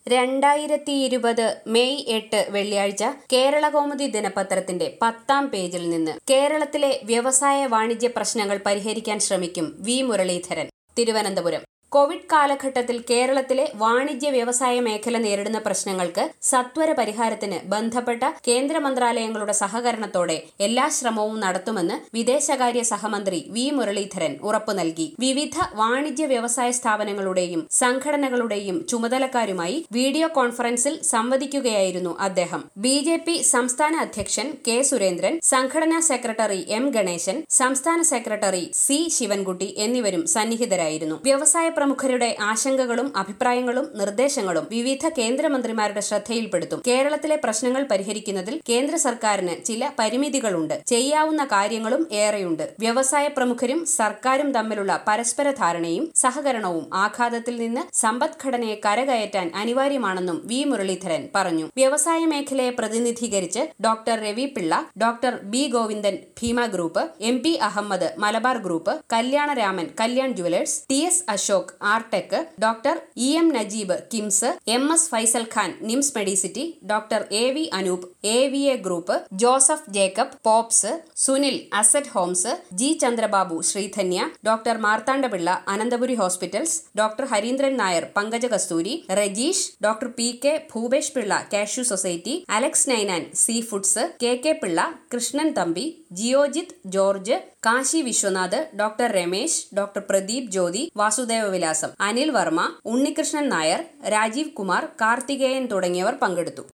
2020 May 8 വെള്ളിയാഴ്ച കേരളകൗമുദി ദിനപത്രത്തിന്റെ 10-ാം പേജിൽ നിന്ന് കേരളത്തിലെ വ്യവസായ വാണിജ്യ പ്രശ്നങ്ങൾ പരിഹരിക്കാൻ ശ്രമിക്കും വി മുരളീധരൻ. തിരുവനന്തപുരം. കോവിഡ് കാലഘട്ടത്തിൽ കേരളത്തിലെ വാണിജ്യ വ്യവസായ മേഖല നേരിടുന്ന പ്രശ്നങ്ങൾക്ക് സത്വര പരിഹാരത്തിന് ബന്ധപ്പെട്ട കേന്ദ്ര മന്ത്രാലയങ്ങളുടെ സഹകരണത്തോടെ എല്ലാ ശ്രമവും നടത്തുമെന്ന് വിദേശകാര്യ സഹമന്ത്രി വി മുരളീധരൻ ഉറപ്പു നൽകി. വിവിധ വാണിജ്യ വ്യവസായ സ്ഥാപനങ്ങളുടെയും സംഘടനകളുടെയും ചുമതലക്കാരുമായി വീഡിയോ കോൺഫറൻസിൽ സംവദിക്കുകയായിരുന്നു അദ്ദേഹം. BJP സംസ്ഥാന അധ്യക്ഷൻ കെ സുരേന്ദ്രൻ, സംഘടനാ സെക്രട്ടറി M ഗണേശൻ, സംസ്ഥാന സെക്രട്ടറി C ശിവൻകുട്ടി എന്നിവരും സന്നിഹിതരായിരുന്നു. വ്യവസായ പ്രമുഖരുടെ ആശങ്കകളും അഭിപ്രായങ്ങളും നിർദ്ദേശങ്ങളും വിവിധ കേന്ദ്രമന്ത്രിമാരുടെ ശ്രദ്ധയിൽപ്പെടുത്തും. കേരളത്തിലെ പ്രശ്നങ്ങൾ പരിഹരിക്കുന്നതിൽ കേന്ദ്ര സർക്കാരിന് ചില പരിമിതികളുണ്ട്. ചെയ്യാവുന്ന കാര്യങ്ങളും ഏറെയുണ്ട്. വ്യവസായ പ്രമുഖരും സർക്കാരും തമ്മിലുള്ള പരസ്പര ധാരണയും സഹകരണവും ആഘാതത്തിൽ നിന്ന് സമ്പദ്ഘടനയെ കരകയറ്റാൻ അനിവാര്യമാണെന്നും വി മുരളീധരൻ പറഞ്ഞു. വ്യവസായ മേഖലയെ പ്രതിനിധീകരിച്ച് doctor Ravi Pillai, doctor B Govindan Bhima group, MP Ahmed Malabar group, Kalyanaraman Kalyan jewellers, TS Ashok Artech, doctor EM Najeeb KIMS, MS Faisal Khan NIMS medicity, doctor AV Anoop AVA group, Joseph Jacob Pops, Sunil asset homes, G Chandrababu Sreedhanya, doctor Marthandapillai Ananthapuri hospitals, doctor Harindran Nair Pankaja Kasthuri, Rajeesh, doctor PK Bhupesh Pillai cashew society, Alex Ninan sea foods, KK Pillai, Krishnan Thampi, Geojit George, Kashi Vishwanath, doctor Ramesh, doctor Pradeep Jyothi, Vasudeva Vilasam, Anil Varma, Unnikrishnan Nair, Rajeev Kumar, Karthikeyan തുടങ്ങിയവർ പങ്കെടുത്തു.